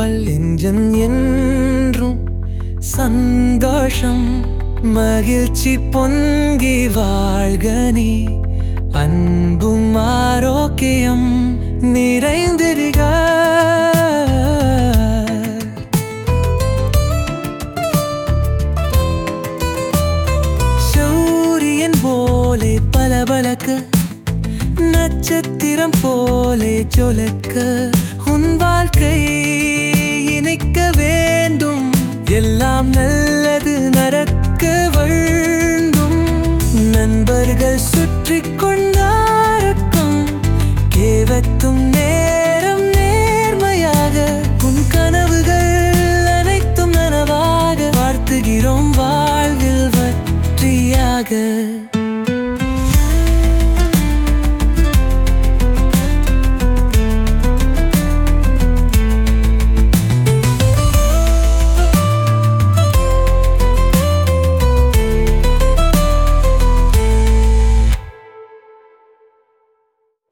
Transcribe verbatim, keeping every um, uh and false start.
பல்லெஞ்சம் என்றும் சந்தோஷம் மகிழ்ச்சி பொங்கி வாழ்க நீ அன்பும் ஆரோக்கியம் நிறைந்திருக. சூரியன் போலே பளபளக்க நட்சத்திரம் போலே ஜொலிக்க உன் வாழ்க்கை இனிக்க வேண்டும். எல்லாம் நல்லது நடக்க வேண்டும். நண்பர்கள் சுற்றி கொண்டாரக்கும் கேவத்தும் நேரம் நேர்மையாக உன் கனவுகள் அனைத்தும் நனவாக வாழ்த்துகிறோம் வாழ்வில் வெற்றியாக.